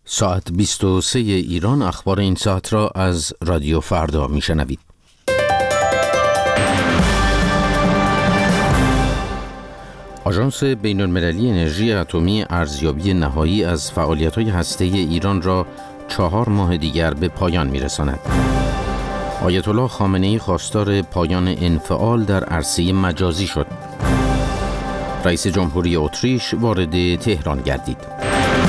ساعت 23 ایران اخبار این ساعت را از رادیو فردا میشنوید. آژانس بین‌المللی انرژی اتمی ارزیابی نهایی از فعالیت‌های هسته‌ای ایران را 4 ماه دیگر به پایان می‌رساند. آیت الله خامنه‌ای خواستار پایان انفعال در عرصه مجازی شد. رئیس جمهوری اتریش وارد تهران گردید.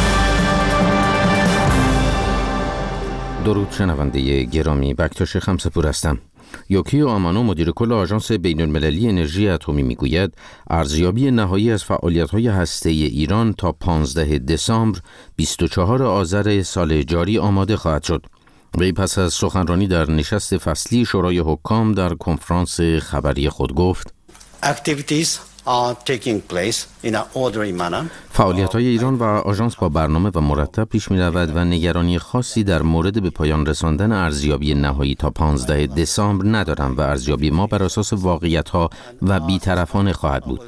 درود شنونده گرامی، بکتاش خمسپور هستم. یوکیو آمانو مدیر کل آژانس بین‌المللی انرژی اتمی میگوید ارزیابی نهایی از فعالیت‌های هسته‌ای ایران تا 15 دسامبر 24 آذر سال جاری آماده خواهد شد. وی پس از سخنرانی در نشست فصلی شورای حکام در کنفرانس خبری خود گفت: فعالیت‌های ایران و آژانس با برنامه و مرتب پیش می‌رود و نگرانی خاصی در مورد به پایان رساندن ارزیابی نهایی تا 15 دسامبر ندارم و ارزیابی ما بر اساس واقعیت‌ها و بی‌طرفانه خواهد بود.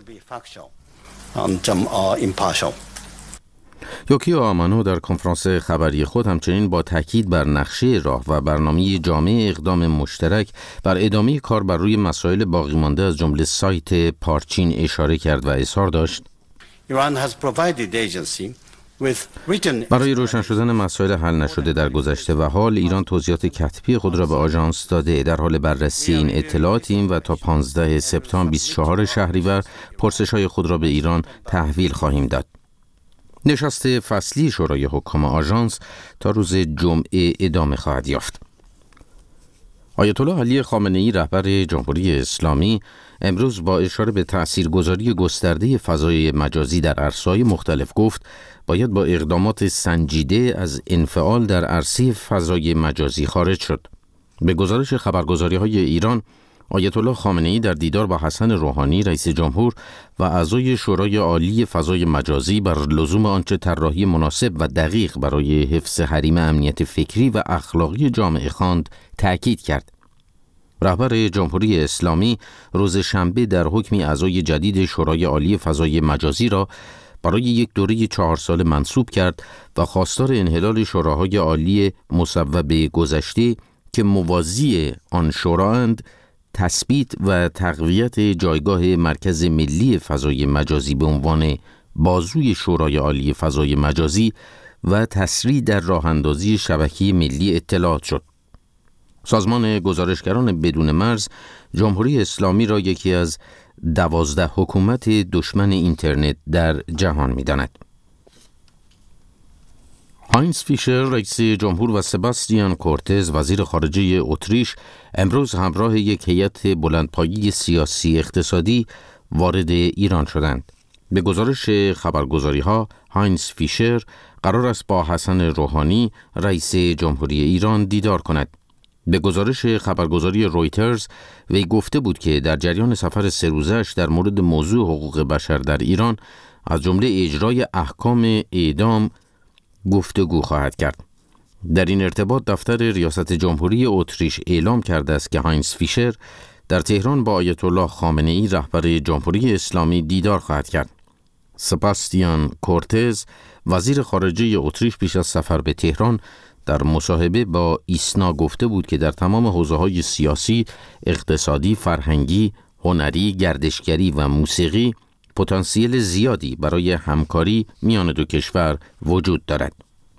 یوکیو آمانو در کنفرانس خبری خود همچنین با تاکید بر نقشه راه و برنامه جامع اقدام مشترک بر ادامه کار بر روی مسائل باقی مانده از جمله سایت پارچین اشاره کرد و اظهار داشت: برای روشن شدن مسائل حل نشده در گذشته و حال ایران توضیحات کتبی خود را به آژانس داده. در حال بررسی این اطلاعاتیم و تا 15 سپتامبر 24 شهریور پرسش‌های خود را به ایران تحویل خواهیم داد. نشست فصلی شورای حکام آژانس تا روز جمعه ادامه خواهد یافت. آیت الله علی خامنه‌ای رهبر جمهوری اسلامی امروز با اشاره به تأثیرگذاری گسترده فضای مجازی در عرصه‌های مختلف گفت باید با اقدامات سنجیده از انفعال در عرصه فضای مجازی خارج شد. به گزارش خبرگزاری‌های ایران، آیت الله خامنه‌ای در دیدار با حسن روحانی رئیس جمهور و اعضای شورای عالی فضای مجازی بر لزوم آنچه طراحی مناسب و دقیق برای حفظ حریم امنیت فکری و اخلاقی جامعه خواند تأکید کرد. رهبر جمهوری اسلامی روز شنبه در حکمی اعضای جدید شورای عالی فضای مجازی را برای یک دوره 4 ساله منصوب کرد و خواستار انحلال شوراهای عالی مصوب گذشته که موازی آن شورااند تثبیت و تقویت جایگاه مرکز ملی فضای مجازی به عنوان بازوی شورای عالی فضای مجازی و تسریع در راه‌اندازی شبکه ملی اطلاعات شد. سازمان گزارشگران بدون مرز جمهوری اسلامی را یکی از 12 حکومت دشمن اینترنت در جهان می‌داند. هاینز فیشر رئیس جمهور و سباستیان کورتز وزیر خارجه اتریش امروز همراه یک هیئت بلندپایه سیاسی اقتصادی وارد ایران شدند. به گزارش خبرگزاری‌ها هاینز فیشر قرار است با حسن روحانی رئیس جمهوری ایران دیدار کند. به گزارش خبرگزاری رویترز وی گفته بود که در جریان سفر 3 روزه‌اش در مورد موضوع حقوق بشر در ایران از جمله اجرای احکام اعدام گفتگو خواهد کرد. در این ارتباط دفتر ریاست جمهوری اتریش اعلام کرده است که هاینز فیشر در تهران با آیت الله خامنه‌ای رهبر جمهوری اسلامی دیدار خواهد کرد. سباستیان کورتز وزیر خارجه اتریش پیش از سفر به تهران در مصاحبه با ایسنا گفته بود که در تمام حوزه‌های سیاسی، اقتصادی، فرهنگی، هنری، گردشگری و موسیقی پتانسیل زیادی برای همکاری میان دو کشور وجود دارد.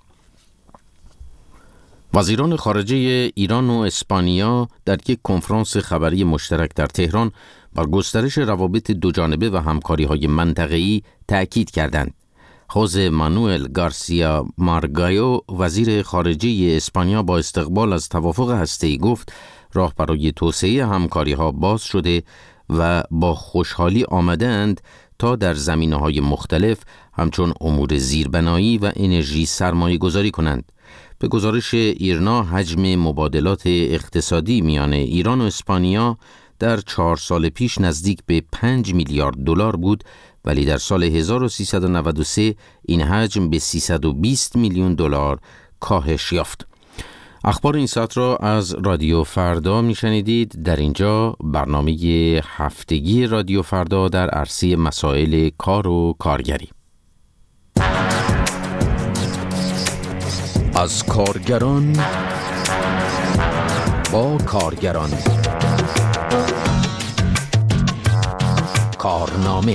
وزیران خارجه ایران و اسپانیا در یک کنفرانس خبری مشترک در تهران بر گسترش روابط دوجانبه و همکاری‌های منطقه‌ای تأکید کردند. خوزه مانوئل گارسیا مارگایو وزیر خارجه اسپانیا با استقبال از توافق هسته‌ای گفت راه برای توسعه همکاری‌ها باز شده و با خوشحالی آمدند تا در زمینه‌های مختلف همچون امور زیربنایی و انرژی سرمایه گذاری کنند. به گزارش ایرنا حجم مبادلات اقتصادی میان ایران و اسپانیا در 4 سال پیش نزدیک به 5 میلیارد دلار بود، ولی در سال 1393 این حجم به 320 میلیون دلار کاهش یافت. اخبار این ساعت را از رادیو فردا میشنیدید. در اینجا برنامه هفتگی رادیو فردا در عرصه مسائل کار و کارگری. از کارگران با کارگران. کارنامه.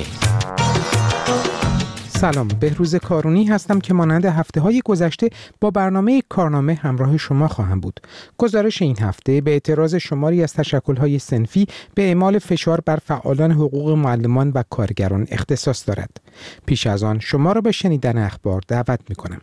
سلام، بهروز کارونی هستم که مانند هفته‌های گذشته با برنامه کارنامه همراه شما خواهم بود. گزارش این هفته به اعتراض شماری از تشکل‌های صنفی به اعمال فشار بر فعالان حقوق معلمان و کارگران اختصاص دارد. پیش از آن شما را به شنیدن اخبار دعوت می‌کنم.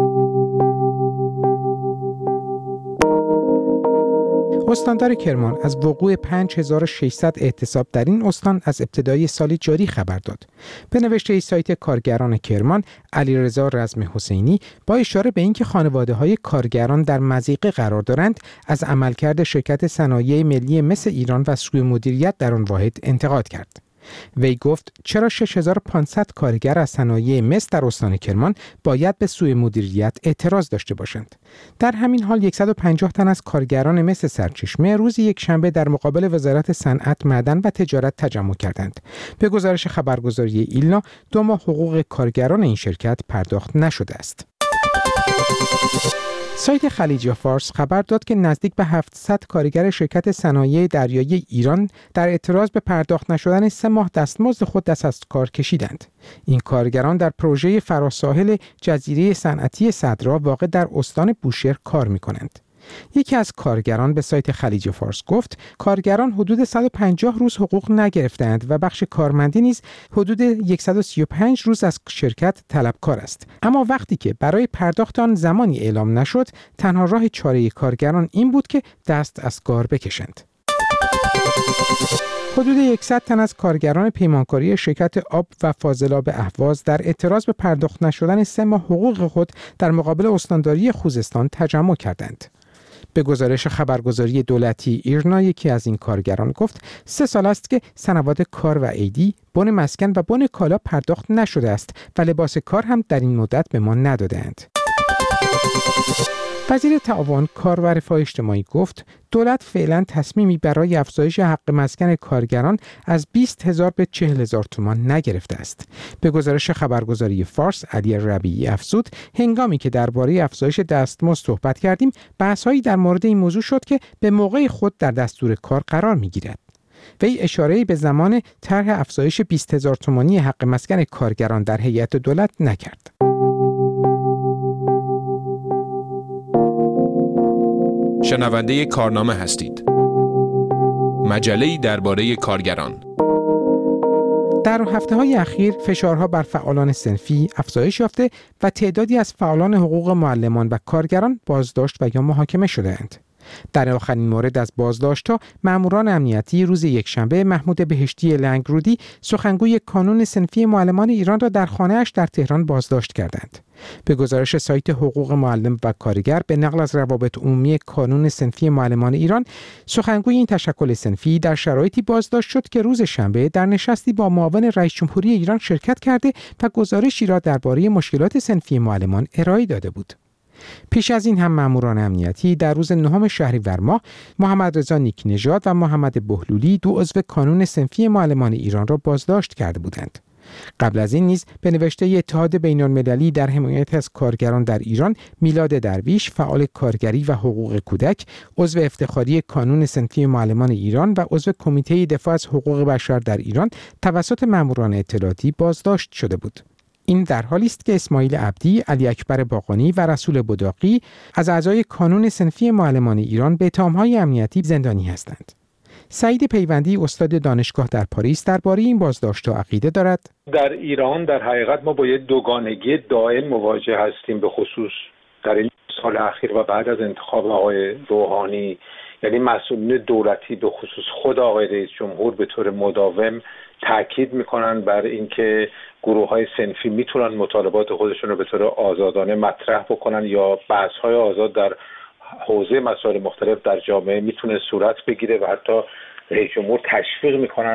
استاندار کرمان از وقوع 5600 اعتصاب در این استان از ابتدای سال جاری خبر داد. به نوشته سایت کارگران کرمان، علیرضا رزم حسینی با اشاره به اینکه خانواده‌های کارگران در مضیقه قرار دارند، از عملکرد شرکت صنایع ملی مس ایران و سوء مدیریت در آن واحد انتقاد کرد. وی گفت چرا 6500 کارگر از صنایع مس در استان کرمان باید به سوء مدیریت اعتراض داشته باشند. در همین حال 150 تن از کارگران مس سرچشمه روز یکشنبه در مقابل وزارت صنعت، معدن و تجارت تجمع کردند. به گزارش خبرگزاری ایلنا 2 ماه حقوق کارگران این شرکت پرداخت نشده است. سایت خلیج فارس خبر داد که نزدیک به 700 کارگر شرکت صنایع دریایی ایران در اعتراض به پرداخت نشدن 3 ماه دستمزد خود دست از کار کشیدند. این کارگران در پروژه فراساحل جزیره صنعتی صدرا واقع در استان بوشهر کار می‌کنند. یکی از کارگران به سایت خلیج فارس گفت کارگران حدود 150 روز حقوق نگرفتند و بخش کارمندی نیز حدود 135 روز از شرکت طلبکار است. اما وقتی که برای پرداخت آن زمانی اعلام نشد، تنها راه چاره کارگران این بود که دست از کار بکشند. حدود 100 تن از کارگران پیمانکاری شرکت آب و فاضلاب اهواز در اعتراض به پرداخت نشدن 3 ماه حقوق خود در مقابل استانداری خوزستان تجمع کردند. به گزارش خبرگزاری دولتی ایرنا، یکی از این کارگران گفت 3 سال است که سنوات کار و عیدی، بن مسکن و بن کالا پرداخت نشده است و لباس کار هم در این مدت به ما ندادند. وزیر تعاون، کار و رفاه اجتماعی گفت دولت فعلا تصمیمی برای افزایش حق مسکن کارگران از 20,000 به 40,000 تومان نگرفته است. به گزارش خبرگزاری فارس، علی ربیعی افزود هنگامی که درباره افزایش دستمزد صحبت کردیم، بحث‌هایی در مورد این موضوع شد که به موقع خود در دستور کار قرار می‌گیرد. وی اشاره‌ای به زمان طرح افزایش 20,000 تومانی حق مسکن کارگران در هیئت دولت نکرد. شنونده کارنامه هستید. مجله‌ای درباره کارگران. در هفته‌های اخیر فشارها بر فعالان صنفی افزایش یافته و تعدادی از فعالان حقوق معلمان و کارگران بازداشت و یا محاکمه شده‌اند. در آخرین مورد از بازداشت‌ها، ماموران امنیتی روز یکشنبه محمود بهشتی لنگرودی، سخنگوی کانون صنفی معلمان ایران را در خانه‌اش در تهران بازداشت کردند. به گزارش سایت حقوق معلم و کارگر به نقل از روابط عمومی کانون صنفی معلمان ایران، سخنگوی این تشکل صنفی در شرایطی بازداشت شد که روز شنبه در نشستی با معاون رئیس جمهوری ایران شرکت کرده و گزارشی را درباره مشکلات صنفی معلمان ارائه داده بود. پیش از این هم ماموران امنیتی در روز 9 شهریور ماه محمد رضا نیک‌نژاد و محمد بهلولی، 2 عضو کانون صنفی معلمان ایران را بازداشت کرده بودند. قبل از این نیز به نوشته اتحاد بین‌المللی در حمایت از کارگران در ایران، میلاد درویش، فعال کارگری و حقوق کودک، عضو افتخاری کانون صنفی معلمان ایران و عضو کمیته دفاع از حقوق بشر در ایران توسط ماموران اطلاعاتی بازداشت شده بود. این در حالی است که اسماعیل عبدی، علی اکبر باقانی و رسول بداقی از اعضای کانون صنفی معلمان ایران به اتهام‌های امنیتی زندانی هستند. سعید پیوندی، استاد دانشگاه در پاریس، درباره این بازداشت‌ها عقیده دارد. در ایران در حقیقت ما با یک دوگانگی دائم مواجه هستیم، به خصوص در این سال اخیر و بعد از انتخاب آقای روحانی. یعنی مسئولین دولتی به خصوص خود آقای رئیس جمهور به طور مداوم تاکید میکنن بر اینکه گروه‌های صنفی میتونن مطالبات خودشون رو به طور آزادانه مطرح بکنن یا بحث‌های آزاد در حوزه مسائل مختلف در جامعه میتونه صورت بگیره و حتی رئیس جمهور تشویق میکنن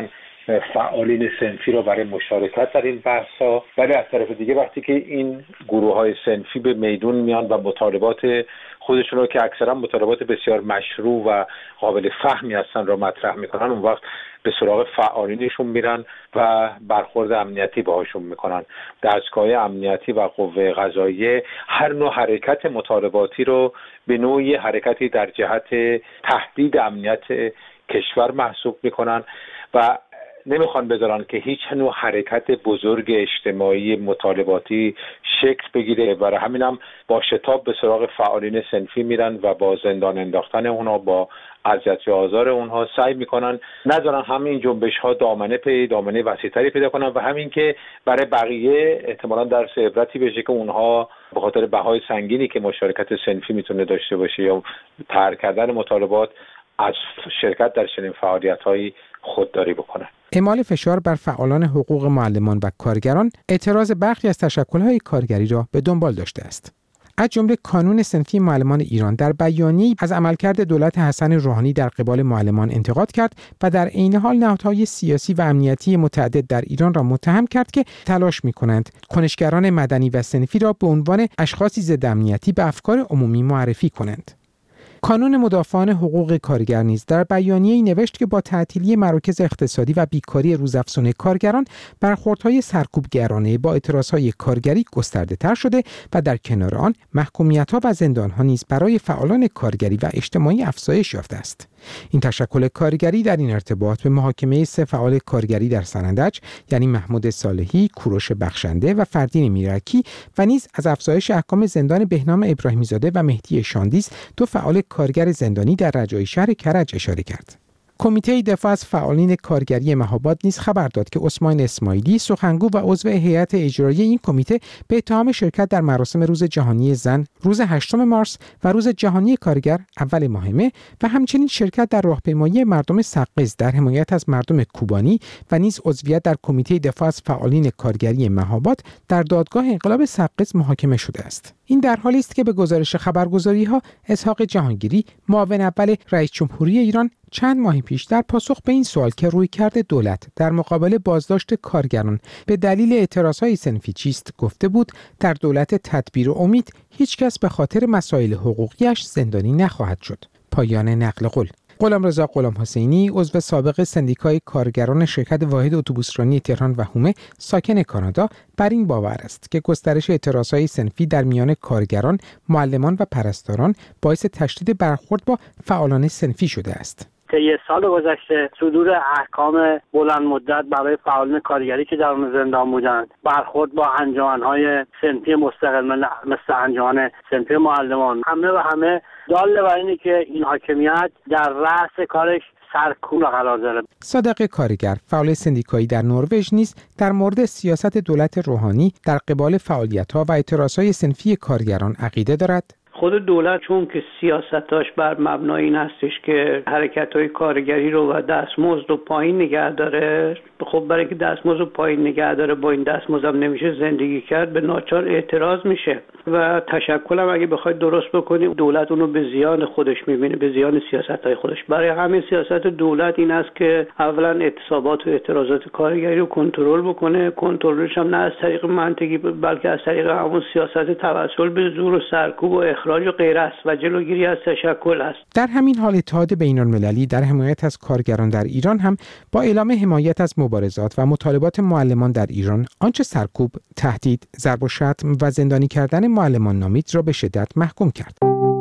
فعالین صنفی رو برای مشارکت در این بحث‌ها، ولی از طرف دیگه وقتی که این گروه‌های صنفی به میدون میان و مطالبات خودشون رو که اکثرا مطالبات بسیار مشروع و قابل فهمی هستن رو مطرح میکنن، اون وقت به سراغ فعالینشون میرن و برخورد امنیتی باهاشون میکنن. دستگاه امنیتی و قوه قضاییه هر نوع حرکت مطالباتی رو به نوعی حرکتی در جهت تهدید امنیت کشور محسوب میکنن و نمیخوان بذارن که هیچ نوع حرکت بزرگ اجتماعی مطالباتی شکل بگیره. برای همینم با شتاب به سراغ فعالین صنفی میرن و با زندان انداختن اونها، با اذیت و آزار اونها سعی میکنن نذارن همین جنبش‌ها دامنه وسیع‌تری پیدا کنن و همین که برای بقیه احتمالاً درس عبرتی بشه که اونها به خاطر بهای سنگینی که مشارکت صنفی میتونه داشته باشه یا ترک کردن مطالبات از شرکت در چنین فعالیت‌هایی خودداری بکنن. اعمال فشار بر فعالان حقوق معلمان و کارگران اعتراض برخی از تشکل‌های کارگری را به دنبال داشته است. از جمله کانون صنفی معلمان ایران در بیانیه‌ای از عملکرد دولت حسن روحانی در قبال معلمان انتقاد کرد و در عین حال نهادهای سیاسی و امنیتی متعدد در ایران را متهم کرد که تلاش می‌کنند کنشگران مدنی و صنفی را به عنوان اشخاصی ضد امنیتی به افکار عمومی معرفی کنند. کانون مدافعان حقوق کارگر نیز در بیانیه‌ای نوشت که با تعطیلی مراکز اقتصادی و بیکاری روزافزون کارگران، برخوردهای سرکوبگرانه با اعتراضهای کارگری گسترده‌تر شده و در کنار آن محکومیت‌ها و زندان‌ها نیز برای فعالان کارگری و اجتماعی افزایش یافته است. این تشکل کارگری در این ارتباط به محاکمه 3 فعال کارگری در سنندج، یعنی محمود صالحی، کوروش بخشنده و فردین میرکی و نیز از افزایش احکام زندان بهنام ابراهیمی زاده و مهدی شاندیز، 2 فعال کارگر زندانی در رجایی شهر کرج اشاره کرد. کمیته دفاع از فعالین کارگری مهاباد نیز خبر داد که عثمان اسماعیلی، سخنگو و عضو هیئت اجرایی این کمیته، به اتهام شرکت در مراسم روز جهانی زن روز 8 مارس و روز جهانی کارگر اول ماه مه و همچنین شرکت در راهپیمایی مردم سقز در حمایت از مردم کوبانی و نیز عضویت در کمیته دفاع از فعالین کارگری مهاباد در دادگاه انقلاب سقز محاکمه شده است. این در حالی است که به گزارش خبرگزاری‌ها اسحاق جهانگیری، معاون اول رئیس جمهوری ایران، چند ماه پیش در پاسخ به این سوال که رویکرد دولت در مقابل بازداشت کارگران به دلیل اعتراضهای صنفی چیست گفته بود در دولت تدبیر و امید هیچ کس به خاطر مسائل حقوقیش زندانی نخواهد شد. پایان نقل قول. غلامرضا غلامحسینی، عضو سابق سندیکای کارگران شرکت واحد اتوبوسرانی تهران و هومه، ساکن کانادا، بر این باور است که گسترش اعتراضهای صنفی در میان کارگران، معلمان و پرستاران باعث تشدید برخورد با فعالان صنفی شده است. طی سال گذشته صدور احکام بلند مدت برای فعالان کارگری که در اون زندان بودند، برخورد با انجمن‌های صنفی مستقل مثل انجمن صنفی معلمان، همه دال بر اینه که این حاکمیت در رأس کارش سرکوب قرار داره. صادق کارگر، فعال سندیکایی در نروژ، نیز در مورد سیاست دولت روحانی در قبال فعالیت‌ها و اعتراضهای صنفی کارگران عقیده دارد. خود دولت چون که سیاستاش بر مبنای این هستش که حرکت‌های کارگری رو و دستمزد رو پایین نگه داره، خب برای اینکه دستمزد رو پایین نگه داره با این دستمزد هم نمیشه زندگی کرد، به ناچار اعتراض میشه و تشکل هم اگه بخواید درست بکنیم دولت اونو به زیان خودش میبینه، به زیان سیاست‌های خودش. برای همین سیاست دولت این است که اولا اعتصابات و اعتراضات کارگری رو کنترل بکنه، کنترلش هم نه از طریق منطقی بلکه از طریق همون سیاست توسل به زور و سرکوب و اخراج و غیره است و جلوگیری از تشکل است. در همین حال اتحاد بین‌المللی در حمایت از کارگران در ایران هم با اعلام حمایت از مبارزات و مطالبات معلمان در ایران آنچه سرکوب، تهدید، ضرب و شتم و زندانی کردن معلمان نامید را به شدت محکوم کرد.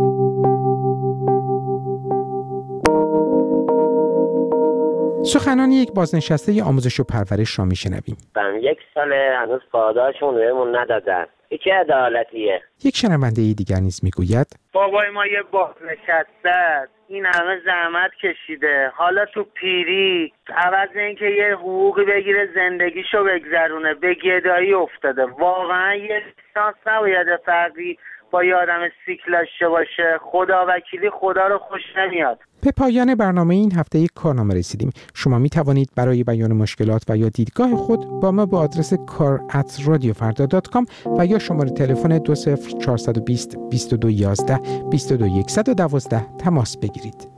سخنان یک بازنشسته آموزش و پرورش را میشنویم. 1 سال هنوز پاداشمون بهمون ندادن. چه عدالتیه؟ یک شنونده دیگر نیز میگوید بابای ما یه بازنشسته این همه زحمت کشیده، حالا تو پیری عوض اینکه یه حقوقی بگیره زندگیشو بگذرونه به گدایی افتاده. واقعا یه لیسانس نباید فرقی با یه آدم سیکل داشته باشه. خدا وکیلی خدا رو خوش نمیاد. به پایان برنامه این هفته یک کارنامه رسیدیم. شما می توانید برای بیان مشکلات و یا دیدگاه خود با ما با آدرس kar@radiofarda.com و یا شماره تلفن 20420 2211 22112 تماس بگیرید.